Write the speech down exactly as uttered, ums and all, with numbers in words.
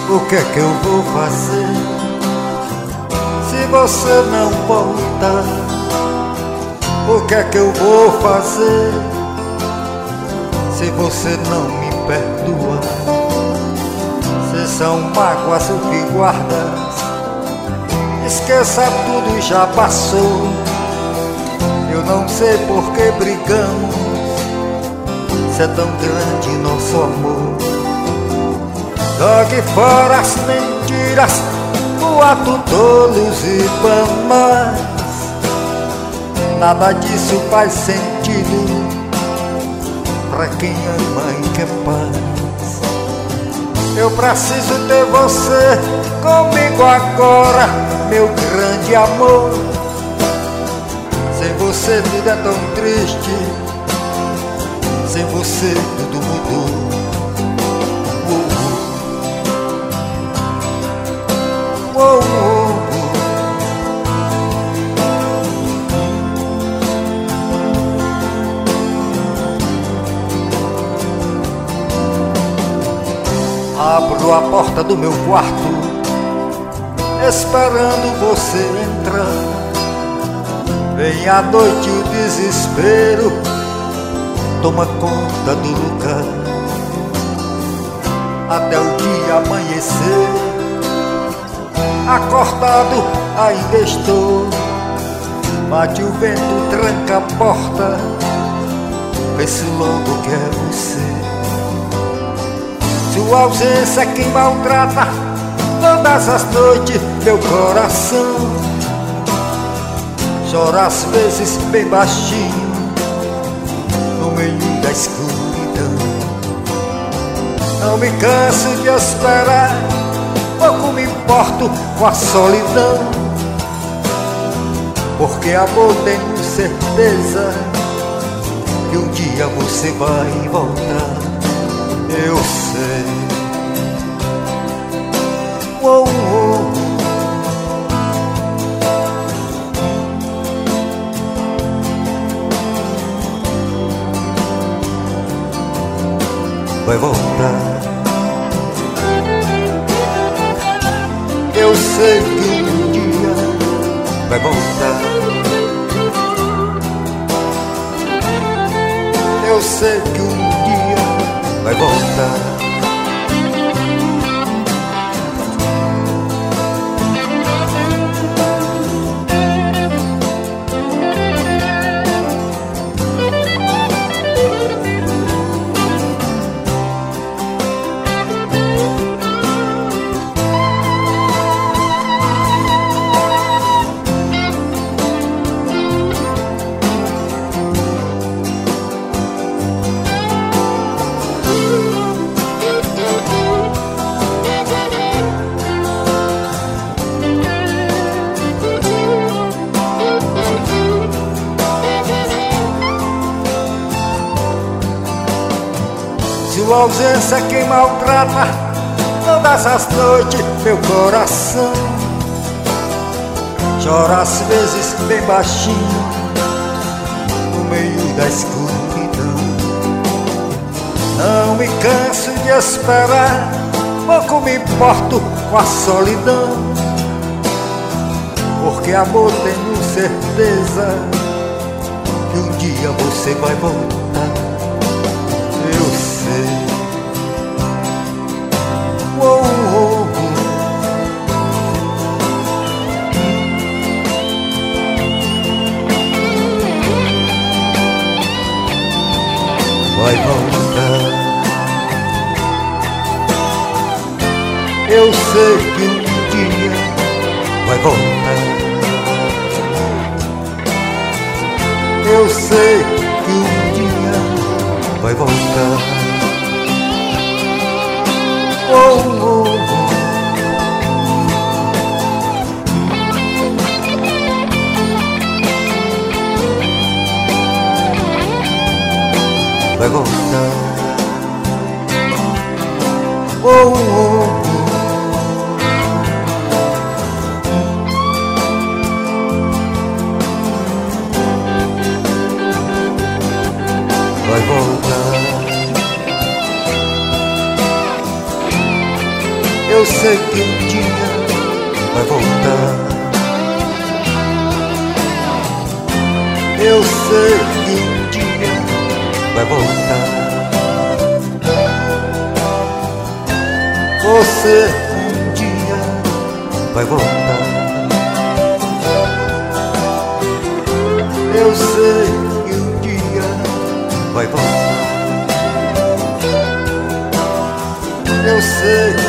O que é que eu vou fazer se você não voltar? O que é que eu vou fazer se você não me perdoa? Se são mágoas o que guardas, esqueça tudo, já passou. Eu não sei por que brigamos, se é tão grande nosso amor. Jogue fora as mentiras, boato tolos e bamas. Nada disso faz sentido pra quem ama e quer paz. Eu preciso ter você comigo agora, meu grande amor. Sem você tudo é tão triste, sem você tudo mudou. Oh, oh, oh. Abro a porta do meu quarto, esperando você entrar. Vem a noite o desespero, toma conta do lugar. Até o dia amanhecer, acordado ainda estou. Bate o vento, tranca a porta, vê-se logo que é você. Sua ausência é quem maltrata todas as noites meu coração. Chora às vezes bem baixinho, no meio da escuridão. Não me canso de esperar, pouco me importo com a solidão. Porque amor, tenho certeza que um dia você vai voltar. Eu sei. Oh, oh. Vai voltar. Eu sei que um dia vai voltar. Eu sei que um dia vai voltar. Sua ausência é quem maltrata todas as noites meu coração. Chora às vezes bem baixinho, no meio da escuridão. Não me canso de esperar, pouco me importo com a solidão. Porque amor, tenho certeza que um dia você vai voltar. Eu sei. Oh, oh, oh. Vai voltar. Eu sei que um dia vai voltar. Eu sei que um dia vai voltar. Oh, oh, oh. Vai voltar. Oh, oh, oh. Vai voltar. Eu sei que um dia vai voltar. Eu sei que um dia vai voltar. Você um dia vai voltar. Eu sei que um dia vai voltar. Eu sei